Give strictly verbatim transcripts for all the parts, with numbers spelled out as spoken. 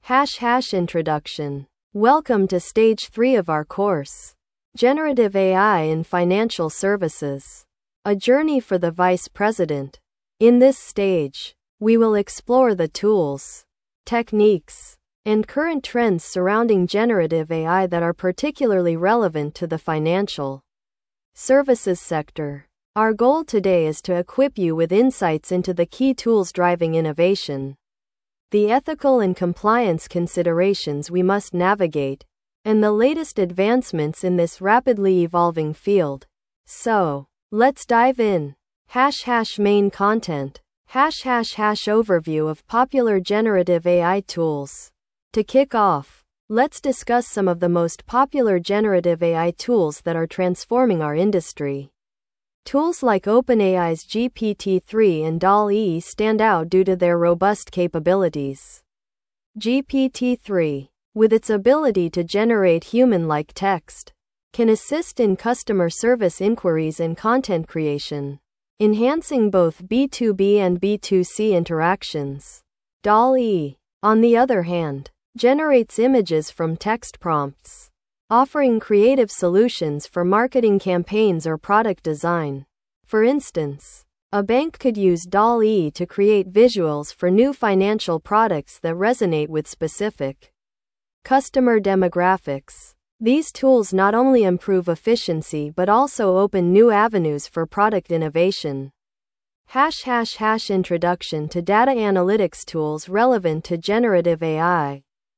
Hash hash introduction. Welcome to stage three of our course. Generative A I in Financial Services. A journey for the Vice President. In this stage, we will explore the tools, techniques, and current trends surrounding generative A I that are particularly relevant to the financial services sector. Our goal today is to equip you with insights into the key tools driving innovation, the ethical and compliance considerations we must navigate, and the latest advancements in this rapidly evolving field. So, let's dive in. Hash hash main content. Hash hash hash overview of popular generative A I tools. To kick off, let's discuss some of the most popular generative A I tools that are transforming our industry. Tools like OpenAI's G P T three and DALL-E stand out due to their robust capabilities. G P T three, with its ability to generate human-like text, can assist in customer service inquiries and content creation, enhancing both B two B and B two C interactions. DALL-E, on the other hand, generates images from text prompts, offering creative solutions for marketing campaigns or product design. For instance, a bank could use DALL-E to create visuals for new financial products that resonate with specific customer demographics. These tools not only improve efficiency but also open new avenues for product innovation. Hash hash hash introduction to data analytics tools relevant to generative A I.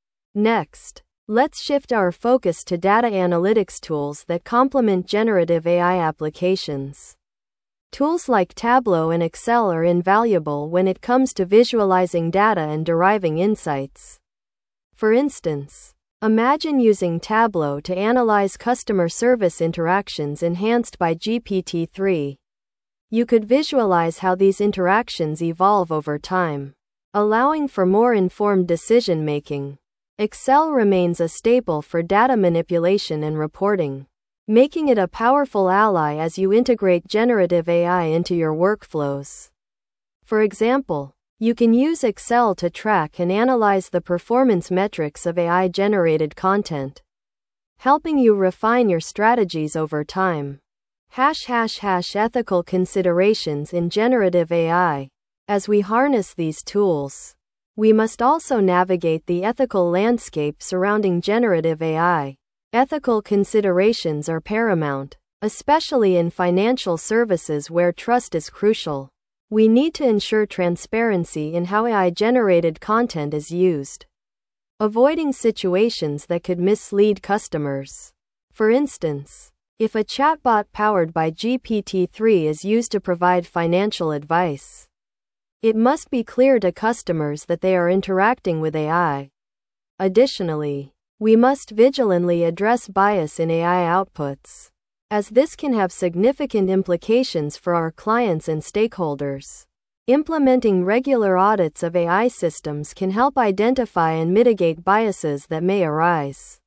Next, let's shift our focus to data analytics tools that complement generative A I applications. Tools like Tableau and Excel are invaluable when it comes to visualizing data and deriving insights. For instance, imagine using Tableau to analyze customer service interactions enhanced by G P T three. You could visualize how these interactions evolve over time, allowing for more informed decision-making. Excel remains a staple for data manipulation and reporting, making it a powerful ally as you integrate generative A I into your workflows. For example, you can use Excel to track and analyze the performance metrics of A I-generated content, helping you refine your strategies over time. Hash hash hash ethical considerations in generative A I. As we harness these tools, we must also navigate the ethical landscape surrounding generative A I. Ethical considerations are paramount, especially in financial services where trust is crucial. We need to ensure transparency in how A I-generated content is used, avoiding situations that could mislead customers. For instance, if a chatbot powered by G P T three is used to provide financial advice, it must be clear to customers that they are interacting with A I. Additionally, we must vigilantly address bias in A I outputs, as this can have significant implications for our clients and stakeholders. Implementing regular audits of A I systems can help identify and mitigate biases that may arise.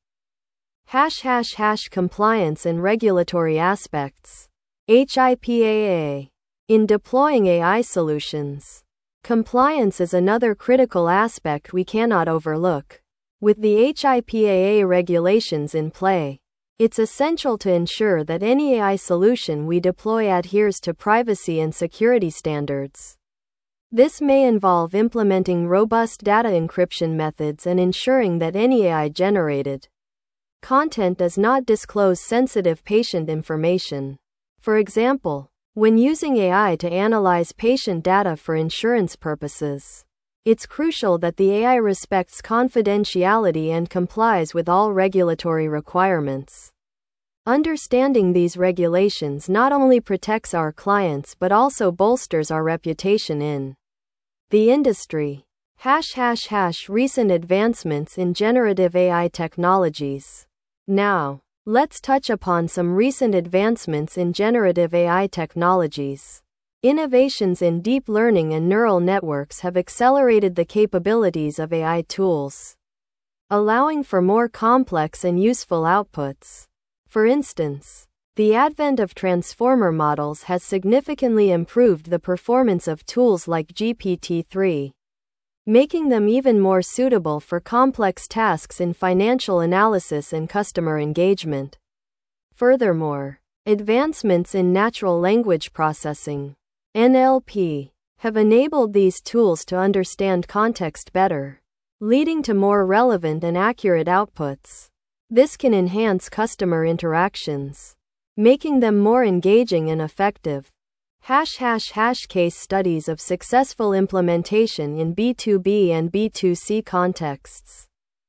Hash hash hash compliance and regulatory aspects. H I P A A. In deploying A I solutions, compliance is another critical aspect we cannot overlook. With the H I P A A regulations in play, it's essential to ensure that any A I solution we deploy adheres to privacy and security standards. This may involve implementing robust data encryption methods and ensuring that any A I-generated content does not disclose sensitive patient information. For example, when using A I to analyze patient data for insurance purposes, it's crucial that the A I respects confidentiality and complies with all regulatory requirements. Understanding these regulations not only protects our clients but also bolsters our reputation in the industry. Hash hash hash recent advancements in generative A I technologies. Now, let's touch upon some recent advancements in generative A I technologies. Innovations in deep learning and neural networks have accelerated the capabilities of A I tools, allowing for more complex and useful outputs. For instance, the advent of transformer models has significantly improved the performance of tools like G P T three, making them even more suitable for complex tasks in financial analysis and customer engagement. Furthermore, advancements in natural language processing, N L P, have enabled these tools to understand context better, leading to more relevant and accurate outputs. This can enhance customer interactions, making them more engaging and effective. Hash hash hash case studies of successful implementation in B two B and B two C contexts.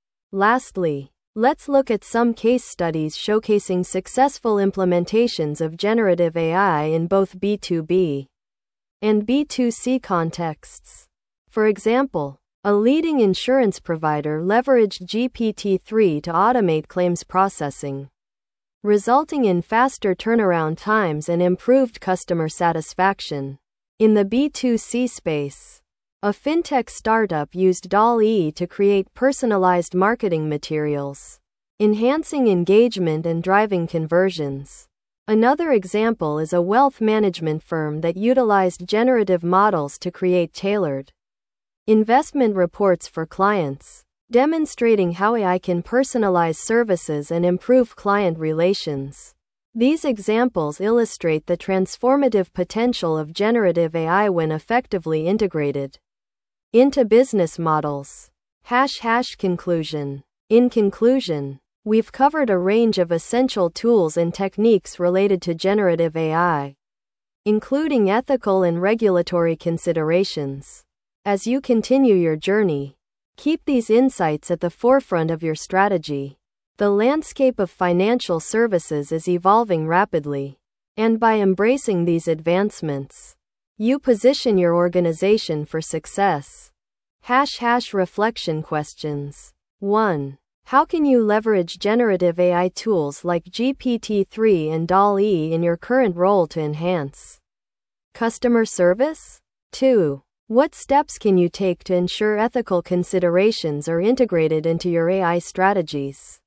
Lastly, let's look at some case studies showcasing successful implementations of generative A I in both B two B and B two C contexts. For example, a leading insurance provider leveraged G P T three to automate claims processing, resulting in faster turnaround times and improved customer satisfaction. In the B two C space, a fintech startup used D A L L-E to create personalized marketing materials, enhancing engagement and driving conversions. Another example is a wealth management firm that utilized generative models to create tailored investment reports for clients, demonstrating how A I can personalize services and improve client relations. These examples illustrate the transformative potential of generative A I when effectively integrated into business models. Hash hash conclusion. In conclusion, we've covered a range of essential tools and techniques related to generative A I, including ethical and regulatory considerations. As you continue your journey, keep these insights at the forefront of your strategy. The landscape of financial services is evolving rapidly, and by embracing these advancements, you position your organization for success. Hash hash reflection questions. one. How can you leverage generative A I tools like G P T three and D A L L-E in your current role to enhance customer service? two. What steps can you take to ensure ethical considerations are integrated into your A I strategies?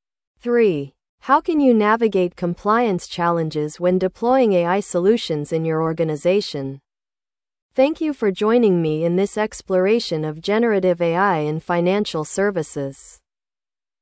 three. How can you navigate compliance challenges when deploying A I solutions in your organization? Thank you for joining me in this exploration of generative A I in financial services.